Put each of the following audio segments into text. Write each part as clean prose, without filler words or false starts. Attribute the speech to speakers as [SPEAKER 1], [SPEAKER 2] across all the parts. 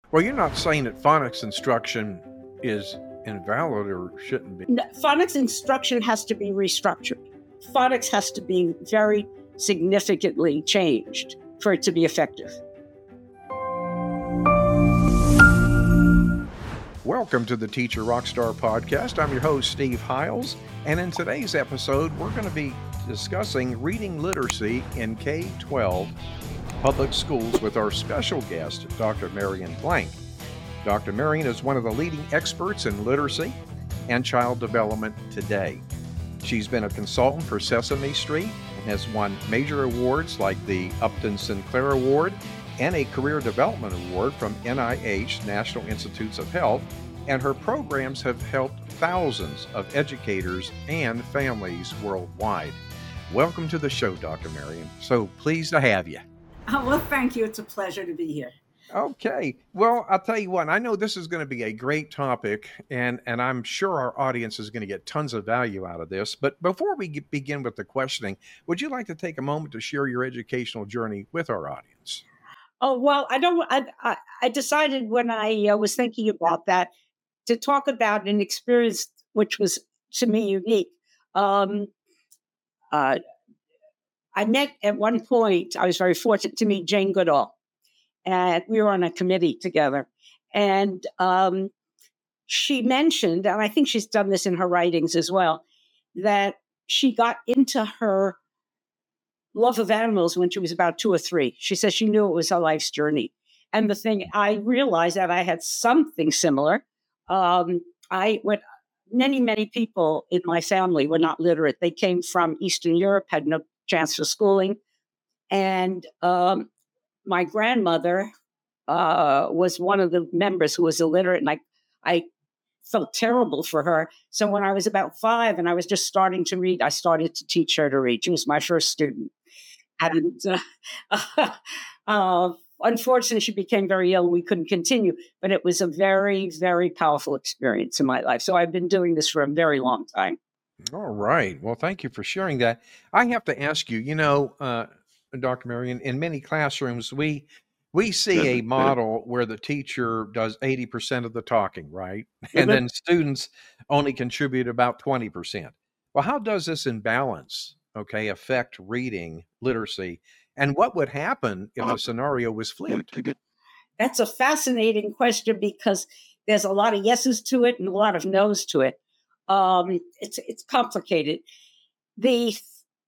[SPEAKER 1] Well, you're not saying that phonics instruction is invalid or shouldn't be.
[SPEAKER 2] Phonics instruction has to be restructured. Phonics has to be very significantly changed for it to be effective.
[SPEAKER 1] Welcome to the Teacher Rockstar Podcast. I'm your host, Steve Hiles, and in today's episode, we're going to be discussing reading literacy in K-12 public schools with our special guest, Dr. Marion Blank. Dr. Marion is one of the leading experts in literacy and child development today. She's been a consultant for Sesame Street and has won major awards like the Upton Sinclair Award and a Career Development Award from NIH, National Institutes of Health, and her programs have helped thousands of educators and families worldwide. Welcome to the show, Dr. Marion. So pleased to have you.
[SPEAKER 2] Well, thank you. It's a pleasure to be here.
[SPEAKER 1] Okay. Well, I'll tell you what, I know this is going to be a great topic, and I'm sure our audience is going to get tons of value out of this. But before we begin with the questioning, would you like to take a moment to share your educational journey with our audience?
[SPEAKER 2] Oh, well, I decided when I was thinking about that to talk about an experience which was to me unique. I met at one point, I was very fortunate to meet Jane Goodall, and we were on a committee together. And she mentioned, and I think she's done this in her writings as well, that she got into her love of animals when she was about 2 or 3. She says she knew it was her life's journey. And the thing, I realized that I had something similar. Many people in my family were not literate. They came from Eastern Europe, had no chance for schooling. And my grandmother was one of the members who was illiterate. And I felt terrible for her. So when I was about 5 and I was just starting to read, I started to teach her to read. She was my first student. And unfortunately, she became very ill. We couldn't continue, but it was a very, very powerful experience in my life. So I've been doing this for a very long time.
[SPEAKER 1] All right. Well, thank you for sharing that. I have to ask you, Dr. Marion, in many classrooms, we see a model where the teacher does 80% of the talking, right? And then students only contribute about 20%. Well, how does this imbalance, affect reading literacy? And what would happen if the scenario was flipped?
[SPEAKER 2] That's a fascinating question because there's a lot of yeses to it and a lot of nos to it. It's complicated. The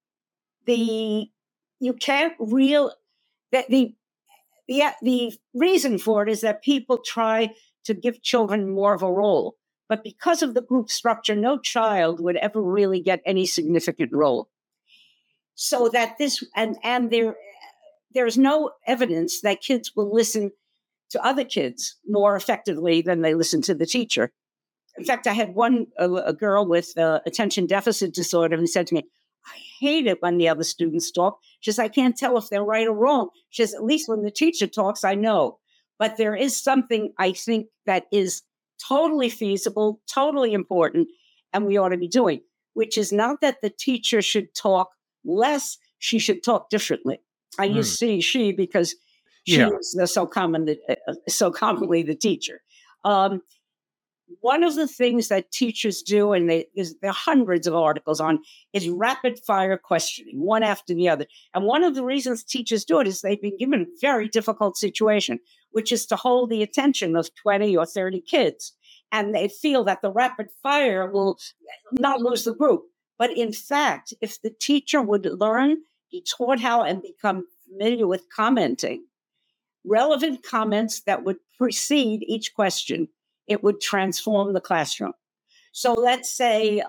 [SPEAKER 2] reason for it is that people try to give children more of a role, but because of the group structure, no child would ever really get any significant role. So that there's no evidence that kids will listen to other kids more effectively than they listen to the teacher. In fact, I had a girl with attention deficit disorder who said to me, I hate it when the other students talk. She says, I can't tell if they're right or wrong. She says, at least when the teacher talks, I know. But there is something I think that is totally feasible, totally important, and we ought to be doing, which is not that the teacher should talk less, she should talk differently. I use she because she is so commonly the teacher. One of the things that teachers do, and there are hundreds of articles on, is rapid fire questioning, one after the other. And one of the reasons teachers do it is they've been given a very difficult situation, which is to hold the attention of 20 or 30 kids. And they feel that the rapid fire will not lose the group. But in fact, if the teacher would learn, be taught how and become familiar with commenting, relevant comments that would precede each question, it would transform the classroom. So let's say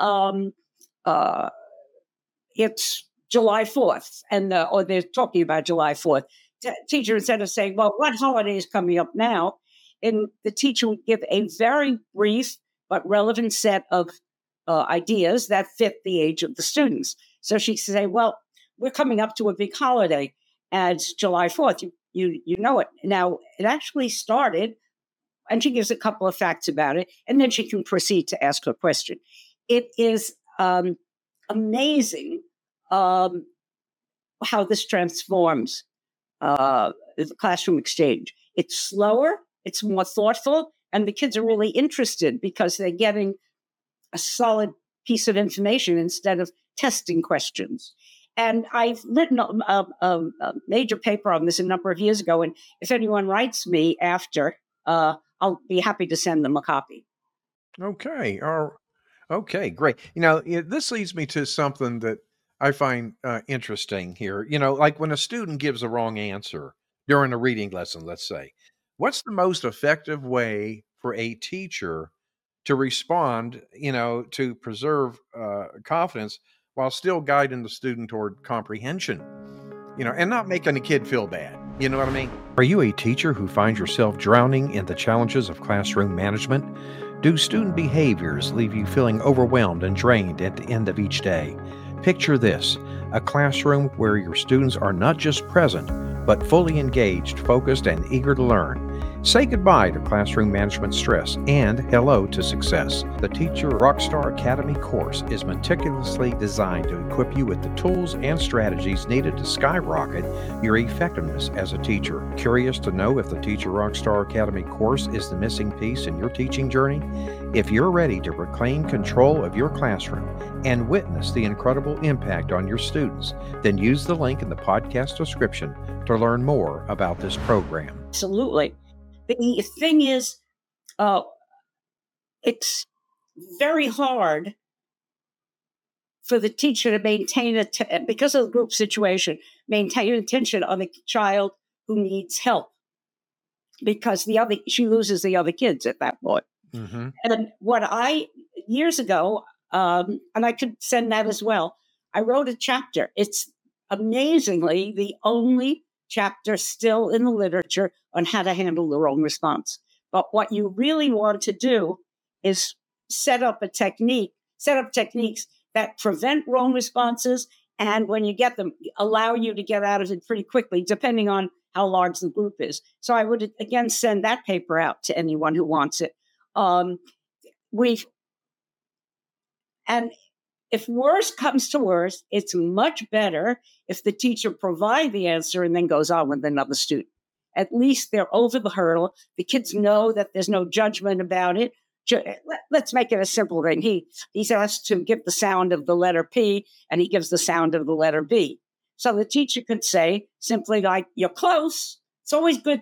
[SPEAKER 2] it's July 4th, or they're talking about July 4th. Teacher, instead of saying, well, what holiday is coming up now? And the teacher would give a very brief but relevant set of ideas that fit the age of the students. So she'd say, well, we're coming up to a big holiday, and it's July 4th. You know it. Now, it actually started, and she gives a couple of facts about it, and then she can proceed to ask her question. It is amazing how this transforms the classroom exchange. It's slower, It's more thoughtful, and the kids are really interested because they're getting a solid piece of information instead of testing questions. And I've written a major paper on this a number of years ago. And if anyone writes me after, I'll be happy to send them a copy.
[SPEAKER 1] Okay. Okay, great. This leads me to something that I find interesting here. Like when a student gives a wrong answer during a reading lesson, let's say, what's the most effective way for a teacher to respond, to preserve confidence while still guiding the student toward comprehension, and not making the kid feel bad? You know what I mean? Are you a teacher who finds yourself drowning in the challenges of classroom management? Do student behaviors leave you feeling overwhelmed and drained at the end of each day? Picture this: a classroom where your students are not just present, but fully engaged, focused, and eager to learn. Say goodbye to classroom management stress and hello to success. The Teacher Rockstar Academy course is meticulously designed to equip you with the tools and strategies needed to skyrocket your effectiveness as a teacher. Curious to know if the Teacher Rockstar Academy course is the missing piece in your teaching journey? If you're ready to reclaim control of your classroom and witness the incredible impact on your students, then use the link in the podcast description to learn more about this program.
[SPEAKER 2] Absolutely. The thing is, it's very hard for the teacher to maintain because of the group situation, maintain attention on the child who needs help, because she loses the other kids at that point.
[SPEAKER 1] Mm-hmm.
[SPEAKER 2] And years ago, and I could send that as well, I wrote a chapter. It's amazingly the only chapter still in the literature on how to handle the wrong response. But what you really want to do is set up techniques that prevent wrong responses, and when you get them, allow you to get out of it pretty quickly, depending on how large the group is. So I would, again, send that paper out to anyone who wants it. And if worse comes to worse, it's much better if the teacher provides the answer and then goes on with another student. At least they're over the hurdle. The kids know that there's no judgment about it. Let's make it a simple thing. He's asked to give the sound of the letter P, and he gives the sound of the letter B. So the teacher could say simply like, "You're close." It's always good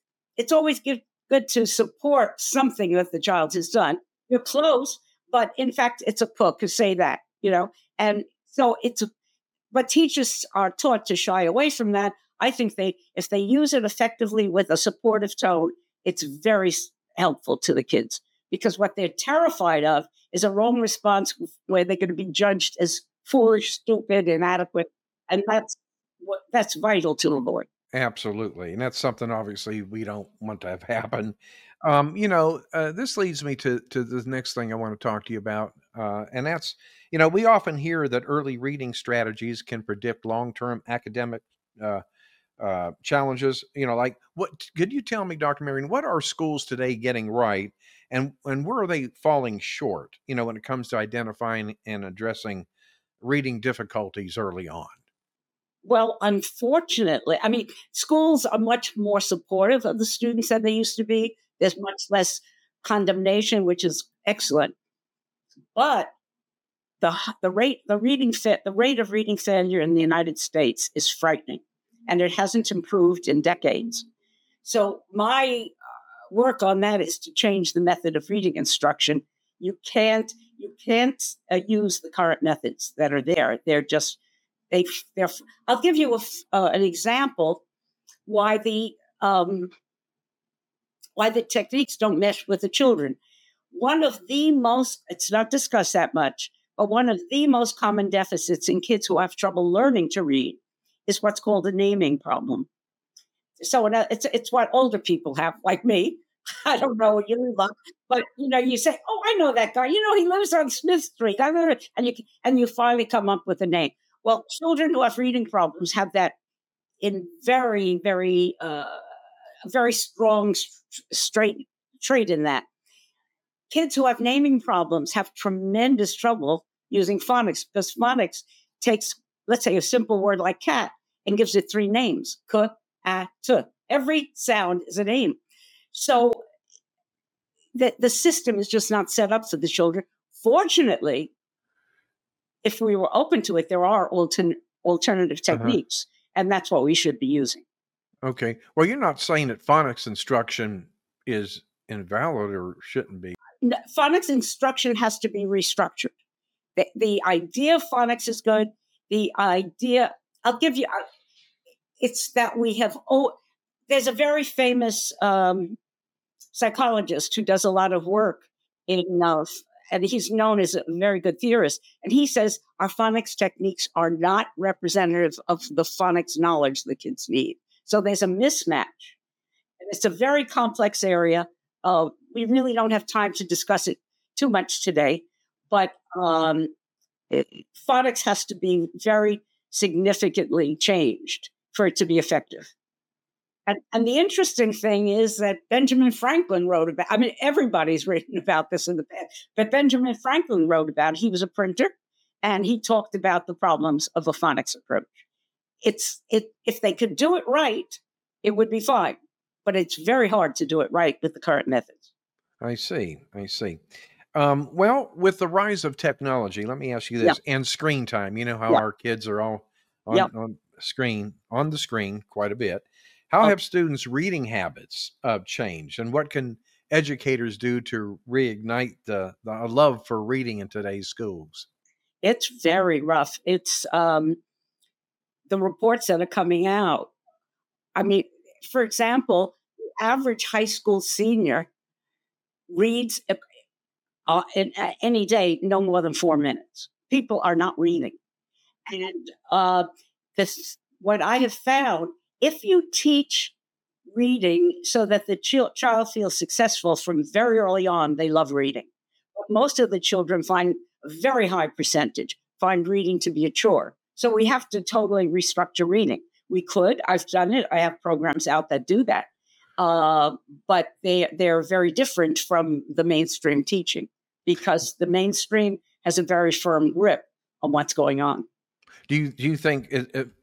[SPEAKER 2] to support something that the child has done. You're close, but in fact, it's a book to say that. And so but teachers are taught to shy away from that. I think if they use it effectively with a supportive tone, it's very helpful to the kids, because what they're terrified of is a wrong response where they're going to be judged as foolish, stupid, inadequate. And that's vital to avoid.
[SPEAKER 1] Absolutely. And that's something obviously we don't want to have happen. This leads me to the next thing I want to talk to you about. And that's, we often hear that early reading strategies can predict long-term academic challenges. Like could you tell me, Dr. Marion, what are schools today getting right, and where are they falling short, when it comes to identifying and addressing reading difficulties early on?
[SPEAKER 2] Well, unfortunately, schools are much more supportive of the students than they used to be. There's much less condemnation, which is excellent. But the rate of reading failure in the United States is frightening, and it hasn't improved in decades. So my work on that is to change the method of reading instruction. You can't use the current methods that are there. They're just I'll give you an example why the techniques don't mesh with the children. One of the most, it's not discussed that much, but one of the most common deficits in kids who have trouble learning to read is what's called a naming problem. So it's what older people have, like me. I don't know what you love, but you say, "Oh, I know that guy. He lives on Smith Street." And you finally come up with a name. Well, children who have reading problems have that in very, very, very strong trait in that. Kids who have naming problems have tremendous trouble using phonics, because phonics takes, let's say, a simple word like cat and gives it three names: k, a, t. Every sound is a name. So the system is just not set up for the children. Fortunately, if we were open to it, there are alternative techniques, and that's what we should be using.
[SPEAKER 1] Okay. Well, you're not saying that phonics instruction is invalid or shouldn't be.
[SPEAKER 2] Phonics instruction has to be restructured. The idea of phonics is good. The idea, I'll give you, it's that we have, there's a very famous psychologist who does a lot of work in, and he's known as a very good theorist. And he says our phonics techniques are not representative of the phonics knowledge the kids need. So there's a mismatch. And it's a very complex area. We really don't have time to discuss it too much today, but phonics has to be very significantly changed for it to be effective. And the interesting thing is that Benjamin Franklin wrote about, I mean, everybody's written about this in the past, but Benjamin Franklin wrote about it. He was a printer, and he talked about the problems of a phonics approach. If they could do it right, it would be fine, but it's very hard to do it right with the current methods.
[SPEAKER 1] I see. Well, with the rise of technology, let me ask you this, and screen time, you know how our kids are all on the screen quite a bit. How have students' reading habits changed, and what can educators do to reignite the love for reading in today's schools?
[SPEAKER 2] It's very rough. It's the reports that are coming out. I mean, for example, the average high school senior reads in any day no more than 4 minutes. People are not reading. And what I have found, if you teach reading so that the child feels successful from very early on, they love reading. But most of the children find a very high percentage find reading to be a chore. So we have to totally restructure reading. I've done it. I have programs out that do that. But they're very different from the mainstream teaching, because the mainstream has a very firm grip on what's going on.
[SPEAKER 1] Do you think,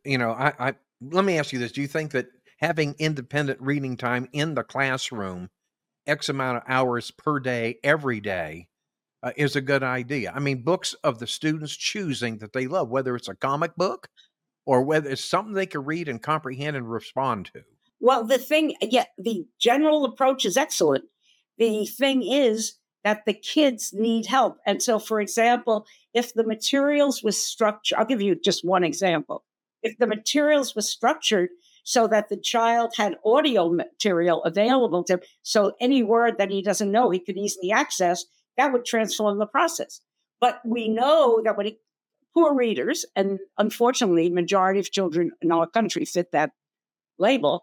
[SPEAKER 1] let me ask you this. Do you think that having independent reading time in the classroom, X amount of hours per day, every day, is a good idea? I mean, books of the students choosing that they love, whether it's a comic book or whether it's something they can read and comprehend and respond to.
[SPEAKER 2] Well, the general approach is excellent. The thing is that the kids need help. And so, for example, if the materials was structured, I'll give you just one example. If the materials were structured so that the child had audio material available to him, so any word that he doesn't know, he could easily access, that would transform the process. But we know that poor readers, and unfortunately, majority of children in our country fit that label,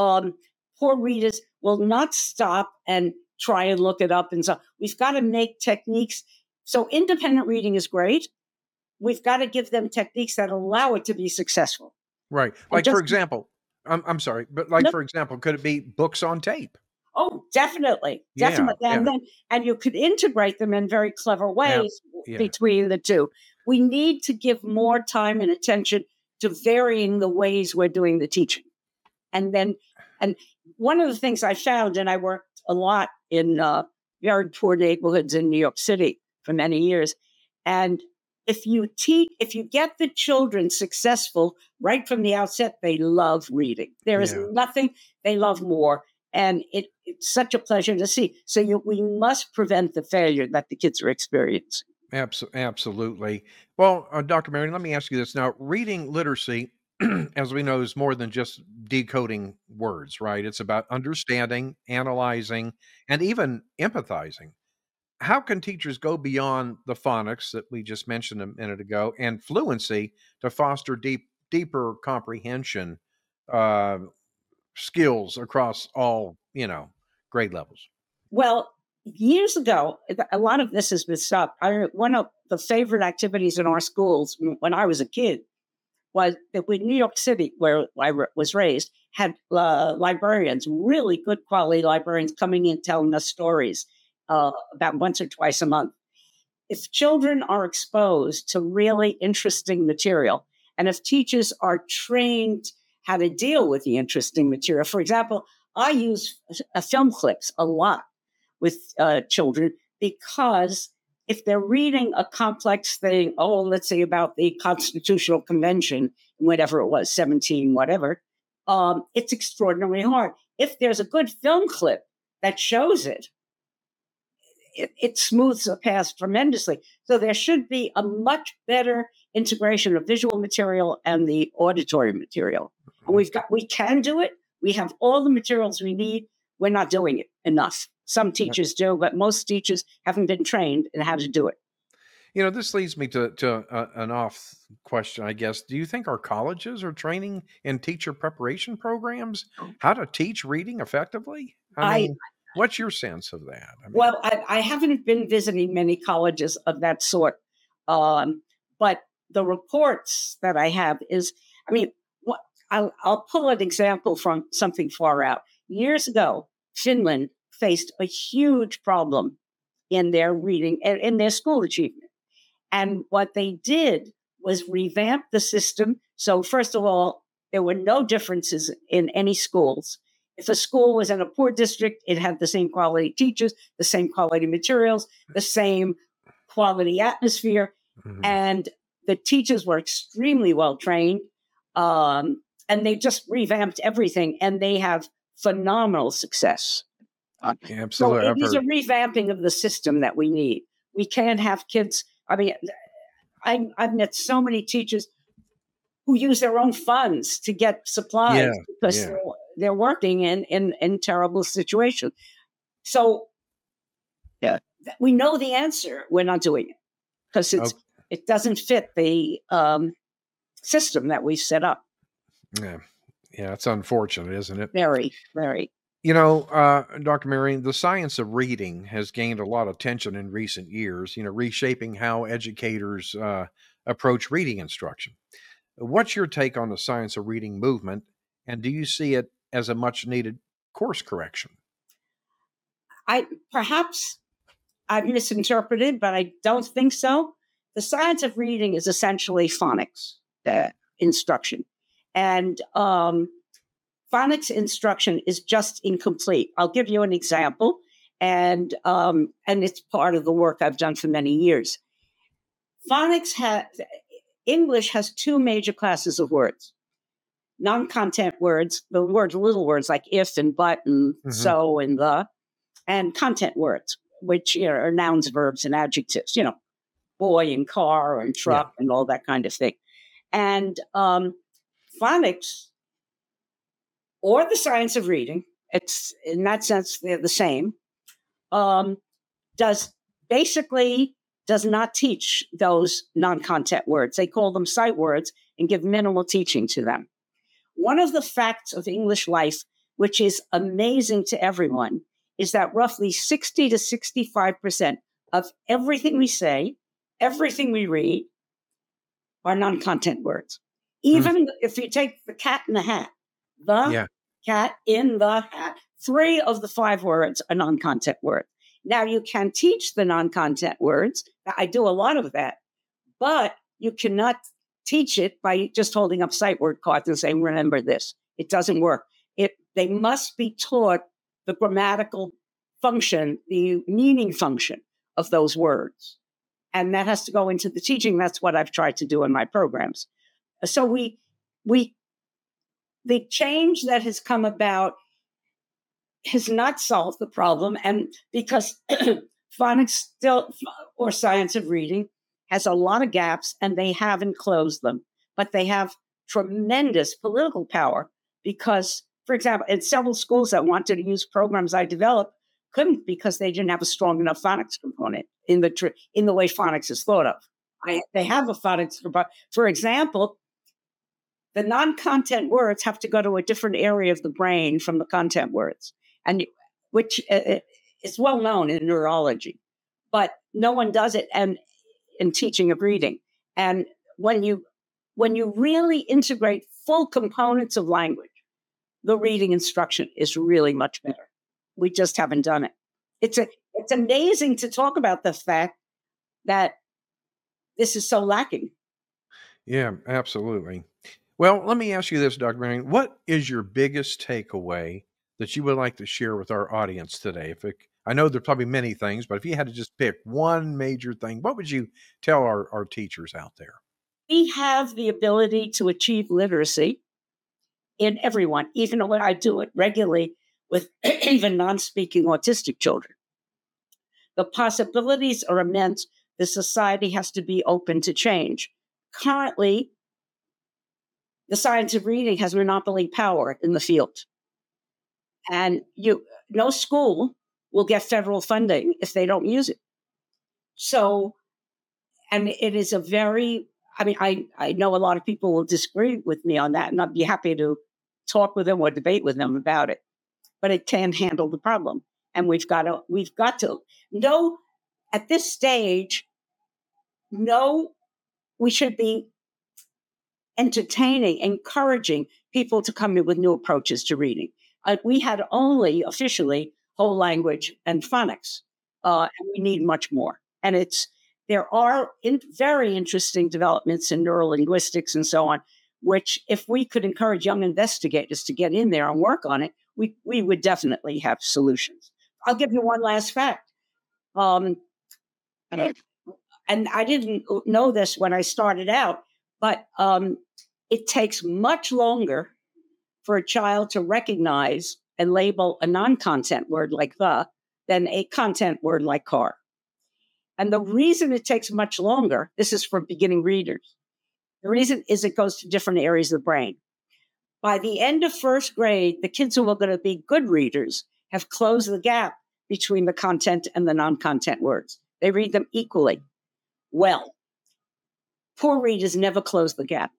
[SPEAKER 2] poor readers will not stop and try and look it up. And so we've got to make techniques. So independent reading is great. We've got to give them techniques that allow it to be successful.
[SPEAKER 1] Right. Like, for example, I'm sorry, but for example, could it be books on tape?
[SPEAKER 2] Oh, definitely. And you could integrate them in very clever ways between the two. We need to give more time and attention to varying the ways we're doing the teaching. And one of the things I found, and I worked a lot in very poor neighborhoods in New York City for many years, and if you get the children successful right from the outset, they love reading. There is nothing they love more, and it's such a pleasure to see. So we must prevent the failure that the kids are experiencing.
[SPEAKER 1] Absolutely. Well, Dr. Marion, let me ask you this. Now, reading literacy, as we know, is more than just decoding words, right? It's about understanding, analyzing, and even empathizing. How can teachers go beyond the phonics that we just mentioned a minute ago and fluency to foster deeper comprehension skills across all, grade levels?
[SPEAKER 2] Well, years ago, a lot of this has been stopped. One of the favorite activities in our schools when I was a kid was that New York City, where I was raised, had librarians, really good quality librarians coming in telling us stories about once or twice a month. If children are exposed to really interesting material, and if teachers are trained how to deal with the interesting material, for example, I use film clips a lot with children because if they're reading a complex thing, let's say about the Constitutional Convention, whatever it was, 17, whatever, it's extraordinarily hard. If there's a good film clip that shows it, it smooths the path tremendously. So there should be a much better integration of visual material and the auditory material. And we can do it. We have all the materials we need. We're not doing it enough. Some teachers do, but most teachers haven't been trained in how to do it.
[SPEAKER 1] This leads me to an off question, I guess. Do you think our colleges are training in teacher preparation programs how to teach reading effectively? I mean, what's your sense of that?
[SPEAKER 2] I haven't been visiting many colleges of that sort, but the reports that I have is, I'll pull an example from something far out. Years ago, Finland faced a huge problem in their reading and in their school achievement. And what they did was revamp the system. So first of all, there were no differences in any schools. If a school was in a poor district, it had the same quality teachers, the same quality materials, the same quality atmosphere. Mm-hmm. And the teachers were extremely well trained. And they just revamped everything, and they have phenomenal success.
[SPEAKER 1] Absolutely.
[SPEAKER 2] So it is a revamping of the system that we need. We can't have kids. I've met so many teachers who use their own funds to get supplies because they're working in terrible situations. So we know the answer. We're not doing it because it doesn't fit the system that we set up.
[SPEAKER 1] Yeah, it's unfortunate, isn't it?
[SPEAKER 2] Very, very.
[SPEAKER 1] Dr. Marion, the science of reading has gained a lot of attention in recent years, reshaping how educators approach reading instruction. What's your take on the science of reading movement, and do you see it as a much needed course correction?
[SPEAKER 2] Perhaps I've misinterpreted, but I don't think so. The science of reading is essentially phonics instruction. And phonics instruction is just incomplete. I'll give you an example, and it's part of the work I've done for many years. English has two major classes of words: non-content words, the little words like if and but and so and the, and content words, which are nouns, verbs, and adjectives. Boy and car and truck and all that kind of thing. And phonics, or the science of reading, it's in that sense they're the same, does not teach those non-content words. They call them sight words and give minimal teaching to them. One of the facts of English life, which is amazing to everyone, is that roughly 60 to 65% of everything we say, everything we read, are non-content words. Even if you take the cat in the hat, cat in the hat, 3 of the 5 words are non-content words. Now, you can teach the non-content words. I do a lot of that, but you cannot teach it by just holding up sight word cards and saying, remember this. It doesn't work. They must be taught the grammatical function, the meaning function of those words. And that has to go into the teaching. That's what I've tried to do in my programs. So the change that has come about has not solved the problem. And because phonics still, or science of reading, has a lot of gaps, and they haven't closed them, but they have tremendous political power because, for example, in several schools that wanted to use programs I developed couldn't because they didn't have a strong enough phonics component in the way phonics is thought of. They have a phonics component. For example, the non-content words have to go to a different area of the brain from the content words, and which is well known in neurology, but no one does it in teaching of reading. And when you really integrate full components of language, the reading instruction is really much better. We just haven't done it. It's amazing to talk about the fact that this is so lacking.
[SPEAKER 1] Yeah, absolutely. Well, let me ask you this, Dr. Marion. What is your biggest takeaway that you would like to share with our audience today? I know there's probably many things, but if you had to just pick one major thing, what would you tell our teachers out there?
[SPEAKER 2] We have the ability to achieve literacy in everyone, even when I do it regularly with even non-speaking autistic children. The possibilities are immense. The society has to be open to change. Currently, the science of reading has monopoly power in the field. And no school will get federal funding if they don't use it. So, and it is I know a lot of people will disagree with me on that, and I'd be happy to talk with them or debate with them about it. But it can handle the problem. And we've got to know at this stage, we should be entertaining, encouraging people to come in with new approaches to reading. We had only officially whole language and phonics, and we need much more. And there are very interesting developments in neurolinguistics and so on, which if we could encourage young investigators to get in there and work on it, we would definitely have solutions. I'll give you one last fact. And I didn't know this when I started out, but it takes much longer for a child to recognize and label a non-content word like the than a content word like car. And the reason it takes much longer, this is for beginning readers, the reason is it goes to different areas of the brain. By the end of first grade, the kids who are going to be good readers have closed the gap between the content and the non-content words. They read them equally well. Poor readers never close the gap.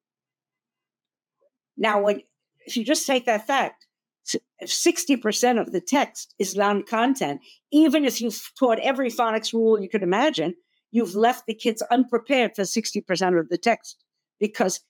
[SPEAKER 2] Now, if you just take that fact, if 60% of the text is non-content, even if you've taught every phonics rule you could imagine, you've left the kids unprepared for 60% of the text because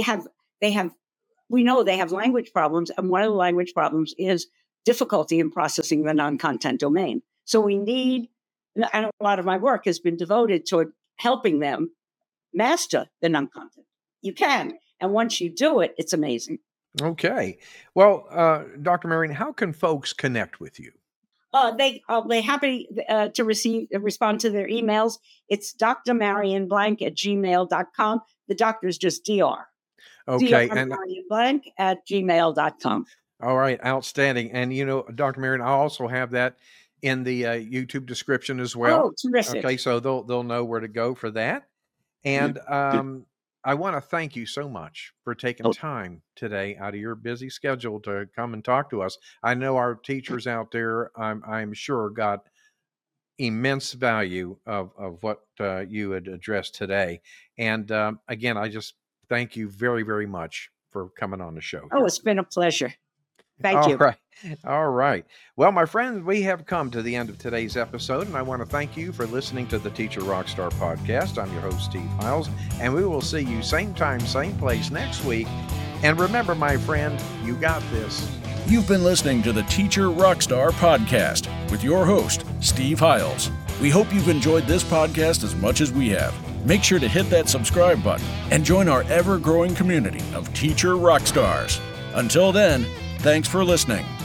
[SPEAKER 2] we know they have language problems. And one of the language problems is difficulty in processing the non-content domain. So and a lot of my work has been devoted toward helping them master the non-content. You can. And once you do it, it's amazing.
[SPEAKER 1] Okay. Well, Dr. Marion, how can folks connect with you?
[SPEAKER 2] They're happy to respond to their emails. It's drmarionblank@gmail.com. The doctor is just Dr.
[SPEAKER 1] Okay.
[SPEAKER 2] drmarionblank@gmail.com.
[SPEAKER 1] All right. Outstanding. And, Dr. Marion, I'll also have that in the YouTube description as well.
[SPEAKER 2] Oh, terrific.
[SPEAKER 1] Okay. So they'll know where to go for that. And I want to thank you so much for taking time today out of your busy schedule to come and talk to us. I know our teachers out there, I'm sure, got immense value of what you had addressed today. And again, I just thank you very, very much for coming on the show.
[SPEAKER 2] Oh, it's been a pleasure. Thank you.
[SPEAKER 1] All right. Well, my friends, we have come to the end of today's episode, and I want to thank you for listening to the Teacher Rockstar Podcast. I'm your host, Steve Hiles, and we will see you same time, same place next week. And remember, my friend, you got this.
[SPEAKER 3] You've been listening to the Teacher Rockstar Podcast with your host, Steve Hiles. We hope you've enjoyed this podcast as much as we have. Make sure to hit that subscribe button and join our ever-growing community of Teacher Rockstars. Until then, thanks for listening.